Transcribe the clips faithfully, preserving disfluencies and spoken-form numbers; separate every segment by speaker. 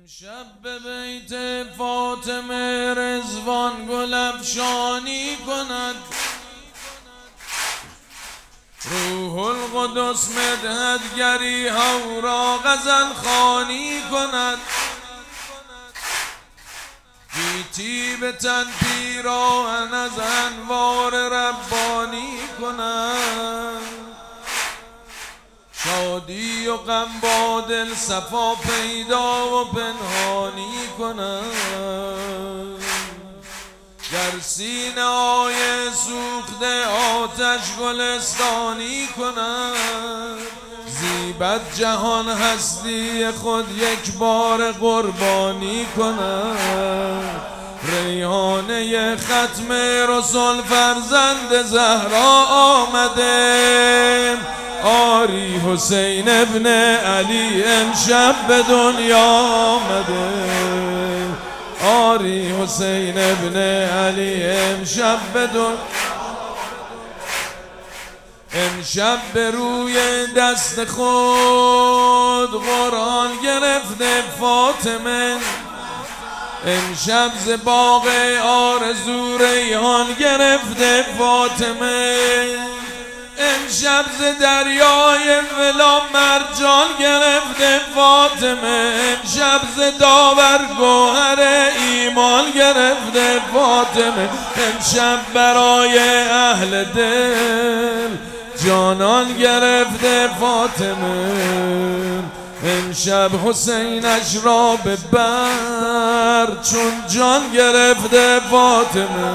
Speaker 1: امشب به بیت فاطمه رضوان گل افشانی کند، روح القدس مدحتگری هورا غزل خوانی کند، گیتی به تن پیراهن از انوار ربانی کند، شادی و غم با دل صفا پیدا و پنهانی کند، گر سینه های سوخته آتش گلستانی کند، زیبد جهان هستی خود یک بار قربانی کند، ریحانه ختم رسول فرزند زهرا آمده، آری حسین ابن علی امشب به دنیا آمده، آری حسین ابن علی امشب به دنیا، امشب به روی دست خود قرآن گرفته فاطمه، امشب ز باغ آرزو ریحان گرفته فاطمه، امشب ز دریای ولا مرجان گرفته فاطمه، امشب ز داور گوهر ایمان گرفته فاطمه، امشب برای اهل دل جانان گرفته فاطمه، امشب حسینش را به بر چون جان گرفته فاطمه،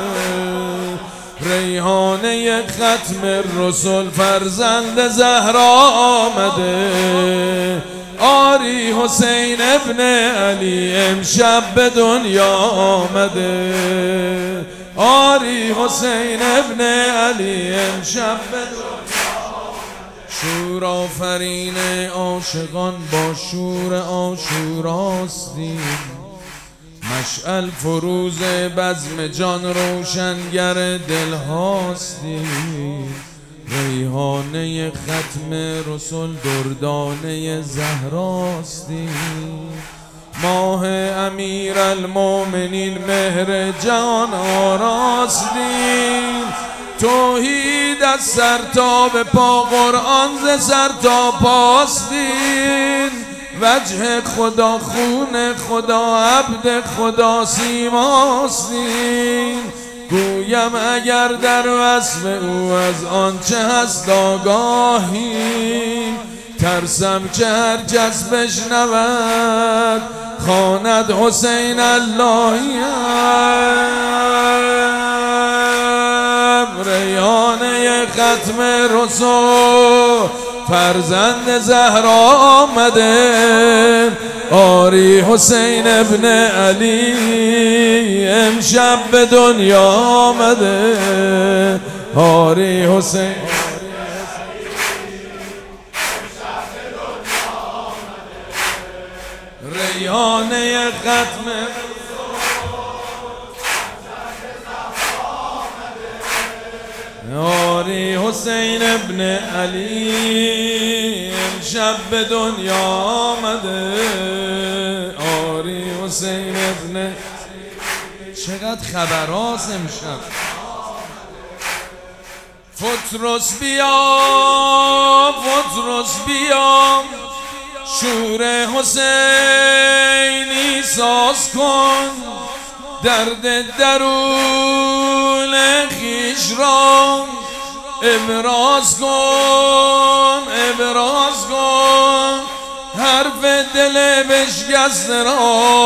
Speaker 1: ریحانه ختم رسول فرزند زهرا آمده، آری حسین ابن علی امشب به دنیا آمده، آری حسین ابن علی امشب به دنیا آمده، شور آفرین عاشقان با شور عاشوراستی، مشعل فروز بزم جان روشنگر دل هاستی، ریحانه ختم رسول دردانه زهراستی، ماه امیر المومنین مهر جان آراستی، توحید از سر تا به پا قرآن ز سر تا پاستین، وجه خدا خون خدا عبد خدا سیماستین، گویم اگر در وصف او از آنچه هست آگاهی، ترسم که هر کس بشنود خواند حسین اللهی، ریحانه ختم رسول فرزند زهرا آمده، آری حسین ابن علی امشب به دنیا آمده، آری حسین ریحانه ختم آری حسین ابن علی امشب به دنیا آمده، آری حسین ابن، چقدر خبراست امشب، فترس بیا فترس بیا شور حسینی ساز کن، درد درون خیش را ابراز کن ابراز کن، حرف دل بشکسته را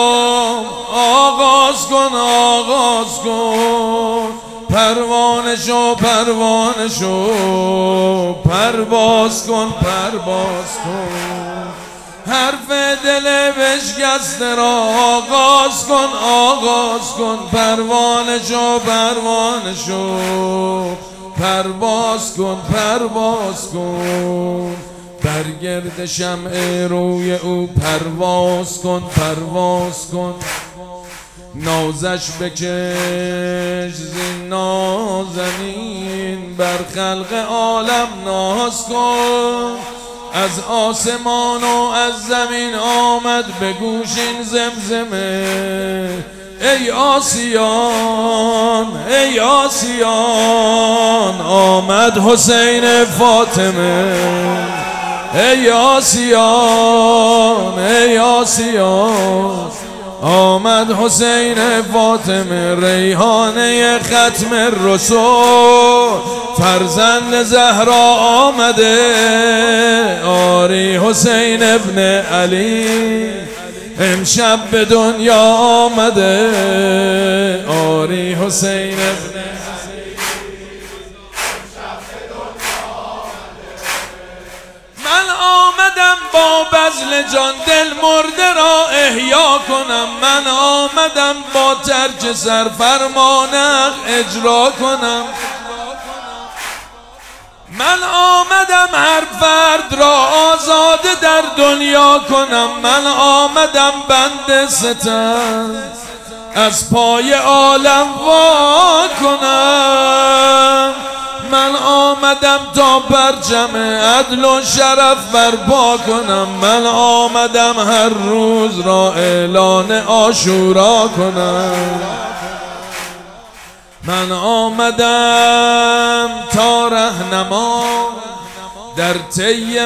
Speaker 1: آغاز کن آغاز کن، پروانه شو پروانه شو پرواز کن پرواز کن، حرف دل بشکسته را آغاز کن آغاز کن، پروانه شو پروانه شو پرواز کن پرواز کن، برگرد شمع روی او پرواز کن پرواز کن، نازش بکش زین نازنین بر خلق عالم ناز کن، از آسمان و از زمین آمد به گوش این زمزمه ای آسیان ای آسیان آمد حسین فاطمه ای آسیان ای آسیان آمد حسین فاطمه ریحانه ختم رسول فرزند زهرا آمده آری حسین ابن علی امشب به دنیا آمده آری حسین ابن علی امشب به دنیا آمده من آمدم با بذل جان دل مرده را احیا کنم من آمدم با ترک سر فرمان اجرا کنم من آمدم هر فرد را آزاده در دنیا کنم من آمدم بند ستم از پای عالم وا کنم من آمدم تا پرچم عدل و شرف برپا کنم من آمدم هر روز را اعلان عاشورا کنم من آمدم تا رهنما در طی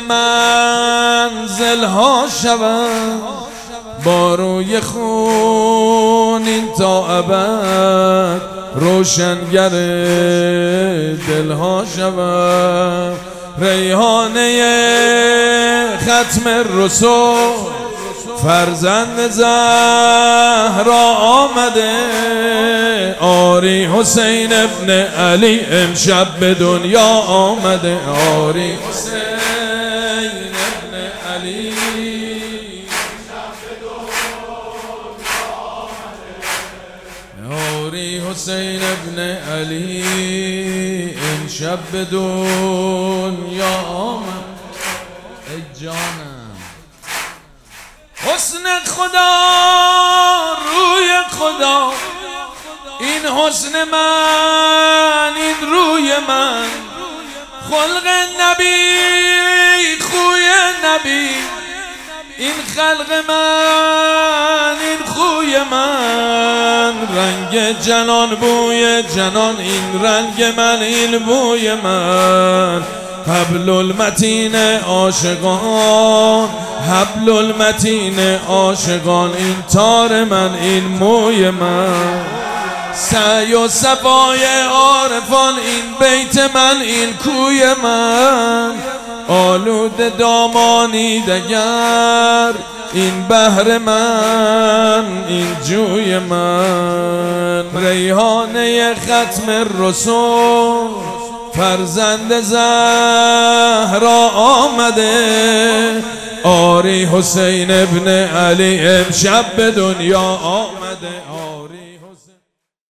Speaker 1: منزلها شوم با روی خون این تا ابد روشنگر دلها شوم ریحانه ختم رسول فرزند زهرا آمده آری حسین ابن علی امشب به دنیا آمده آری حسین ابن علی امشب به دنیا آمده آری حسین ابن علی امشب به دنیا آمده ای جانم حسن خدا روی خدا این حسن من این روی من خلق نبی خوی نبی این خلق من این خوی من رنگ جنان بوی جنان این رنگ من این بوی من حبل المتین عاشقان حبل المتین عاشقان این تار من این موی من سعی و صفای عارفان این بیت من این کوی من آلود دامانی دگر این بحر من این جوی من ریحانه ختم رسول فرزند زهرا آمده آری حسین ابن علی امشب به دنیا آمده